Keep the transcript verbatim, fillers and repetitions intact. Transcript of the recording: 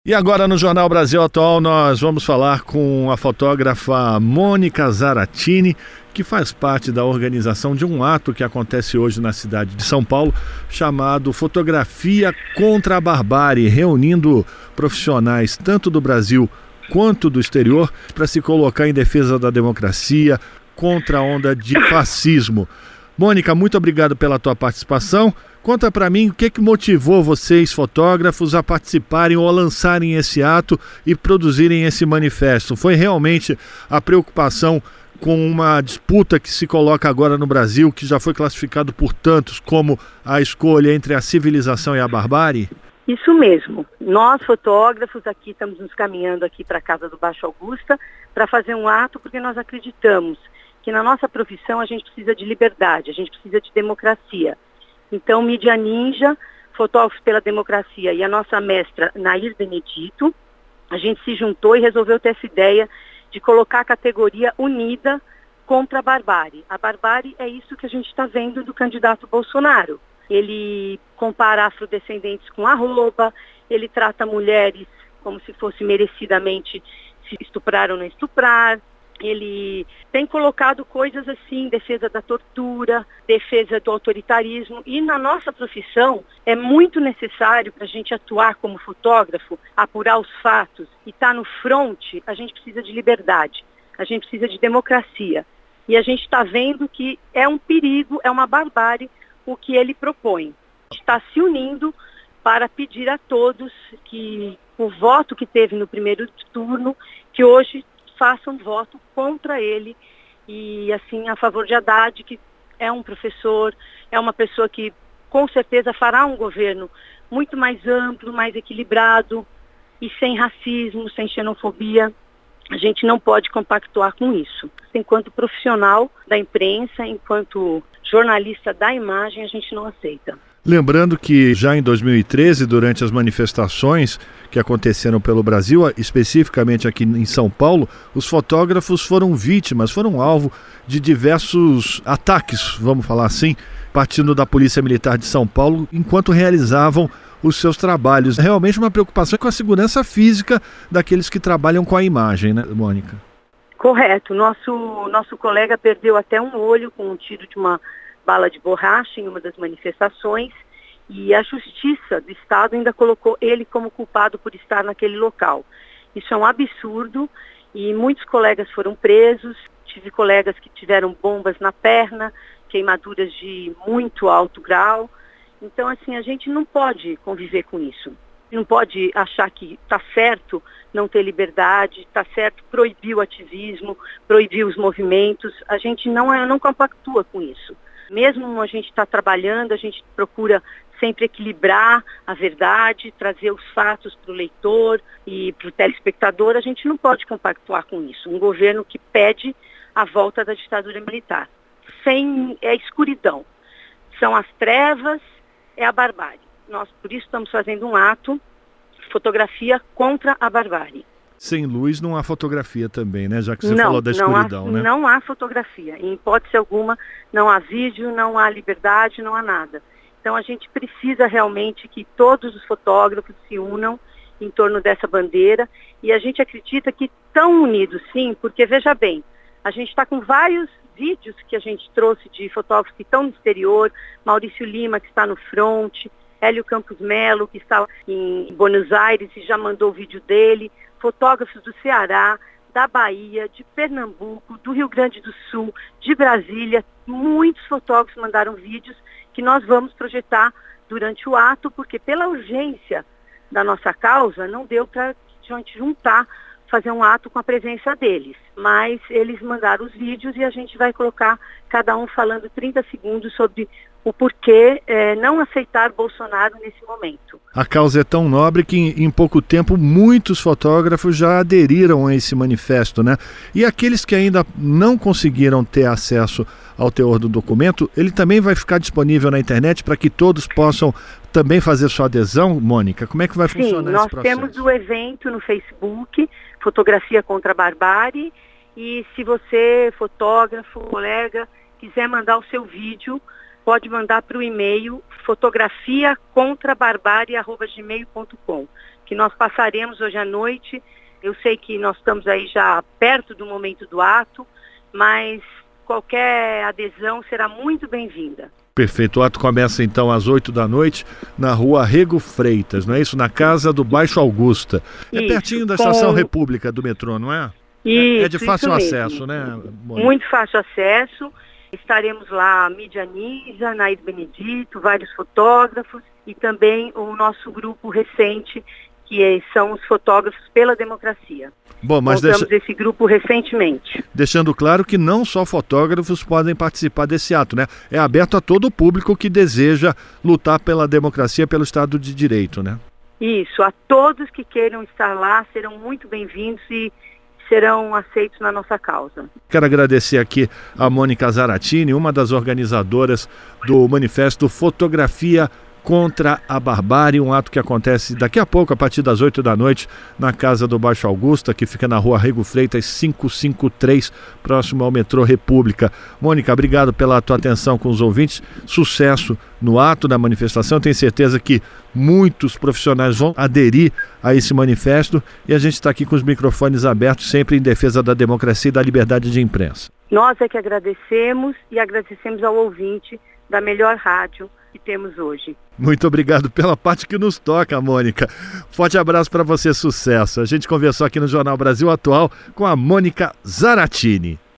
E agora no Jornal Brasil Atual nós vamos falar com a fotógrafa Mônica Zaratini, que faz parte da organização de um ato que acontece hoje na cidade de São Paulo, chamado Fotografia contra a Barbárie, reunindo profissionais tanto do Brasil quanto do exterior para se colocar em defesa da democracia, contra a onda de fascismo. Mônica, muito obrigado pela tua participação. Conta para mim o que, que motivou vocês, fotógrafos, a participarem ou a lançarem esse ato e produzirem esse manifesto. Foi realmente a preocupação com uma disputa que se coloca agora no Brasil, que já foi classificado por tantos como a escolha entre a civilização e a barbárie? Isso mesmo. Nós, fotógrafos, aqui estamos nos caminhando aqui para a Casa do Baixo Augusta para fazer um ato porque nós acreditamos que na nossa profissão a gente precisa de liberdade, a gente precisa de democracia. Então, Mídia Ninja, Fotógrafos pela Democracia e a nossa mestra Nair Benedito, a gente se juntou e resolveu ter essa ideia de colocar a categoria unida contra a barbárie. A barbárie é isso que a gente está vendo do candidato Bolsonaro. Ele compara afrodescendentes com arroba, ele trata mulheres como se fosse merecidamente se estuprar ou não estuprar. Ele tem colocado coisas assim, defesa da tortura, defesa do autoritarismo, e na nossa profissão é muito necessário para a gente atuar como fotógrafo, apurar os fatos e estar no fronte. A gente precisa de liberdade, a gente precisa de democracia, e a gente está vendo que é um perigo, é uma barbárie o que ele propõe. Está se unindo para pedir a todos que o voto que teve no primeiro turno, que hoje façam voto contra ele e assim a favor de Haddad, que é um professor, é uma pessoa que com certeza fará um governo muito mais amplo, mais equilibrado e sem racismo, sem xenofobia. A gente não pode compactuar com isso. Enquanto profissional da imprensa, enquanto jornalista da imagem, a gente não aceita. Lembrando que já em dois mil e treze, durante as manifestações que aconteceram pelo Brasil, especificamente aqui em São Paulo, os fotógrafos foram vítimas, foram alvo de diversos ataques, vamos falar assim, partindo da Polícia Militar de São Paulo, enquanto realizavam os seus trabalhos. Realmente uma preocupação com a segurança física daqueles que trabalham com a imagem, né, Mônica? Correto. Nosso, nosso colega perdeu até um olho com um tiro de uma bala de borracha em uma das manifestações, e a Justiça do Estado ainda colocou ele como culpado por estar naquele local. Isso é um absurdo e muitos colegas foram presos. Tive colegas que tiveram bombas na perna, queimaduras de muito alto grau. Então, assim, a gente não pode conviver com isso. Não pode achar que está certo não ter liberdade, está certo proibir o ativismo, proibir os movimentos. A gente não, é, não compactua com isso. Mesmo a gente está trabalhando, a gente procura sempre equilibrar a verdade, trazer os fatos para o leitor e para o telespectador. A gente não pode compactuar com isso. Um governo que pede a volta da ditadura militar. Sem, é escuridão. São as trevas, é a barbárie. Nós, por isso, estamos fazendo um ato, fotografia contra a barbárie. Sem luz não há fotografia também, né? Já que você não, falou da escuridão, não há, né? Não há fotografia. Em hipótese alguma, não há vídeo, não há liberdade, não há nada. Então a gente precisa realmente que todos os fotógrafos se unam em torno dessa bandeira, e a gente acredita que estão unidos sim, porque veja bem, a gente está com vários vídeos que a gente trouxe de fotógrafos que estão no exterior, Maurício Lima, que está no front, Hélio Campos Melo, que está em Buenos Aires e já mandou o vídeo dele, fotógrafos do Ceará, da Bahia, de Pernambuco, do Rio Grande do Sul, de Brasília. Muitos fotógrafos mandaram vídeos que nós vamos projetar durante o ato, porque pela urgência da nossa causa não deu para a gente juntar, fazer um ato com a presença deles. Mas eles mandaram os vídeos e a gente vai colocar cada um falando trinta segundos sobre o porquê é, não aceitar Bolsonaro nesse momento. A causa é tão nobre que em, em pouco tempo muitos fotógrafos já aderiram a esse manifesto, né? E aqueles que ainda não conseguiram ter acesso ao teor do documento, ele também vai ficar disponível na internet para que todos possam também fazer sua adesão, Mônica? Como é que vai Sim, funcionar esse processo? Sim, nós temos o evento no Facebook, Fotografia contra a Barbárie, e se você, fotógrafo, colega, quiser mandar o seu vídeo, pode mandar para o e-mail fotografia contra barbárie arroba gmail ponto com. que nós passaremos hoje à noite. Eu sei que nós estamos aí já perto do momento do ato, mas qualquer adesão será muito bem-vinda. Perfeito. O ato começa então às oito da noite na rua Rego Freitas, não é isso? Na casa do Baixo Augusta. É isso, pertinho da com... Estação República do metrô, não é? Isso, é de fácil isso acesso, né, Mônica? Muito fácil acesso. Estaremos lá, a Mídia Nisa, Nair Benedito, vários fotógrafos e também o nosso grupo recente, que são os Fotógrafos pela Democracia. Bom, mas Montamos deixa... esse grupo recentemente. Deixando claro que não só fotógrafos podem participar desse ato, né? É aberto a todo o público que deseja lutar pela democracia, pelo Estado de Direito, né? Isso, a todos que queiram estar lá serão muito bem-vindos e serão aceitos na nossa causa. Quero agradecer aqui a Mônica Zaratini, uma das organizadoras do manifesto Fotografia contra a Barbárie, um ato que acontece daqui a pouco, a partir das oito da noite, na Casa do Baixo Augusta, que fica na rua Rego Freitas quinhentos e cinquenta e três, próximo ao metrô República. Mônica, obrigado pela tua atenção com os ouvintes, sucesso no ato da manifestação, tenho certeza que muitos profissionais vão aderir a esse manifesto e a gente está aqui com os microfones abertos, sempre em defesa da democracia e da liberdade de imprensa. Nós é que agradecemos e agradecemos ao ouvinte da melhor rádio que temos hoje. Muito obrigado pela parte que nos toca, Mônica. Forte abraço para você, sucesso. A gente conversou aqui no Jornal Brasil Atual com a Mônica Zaratini.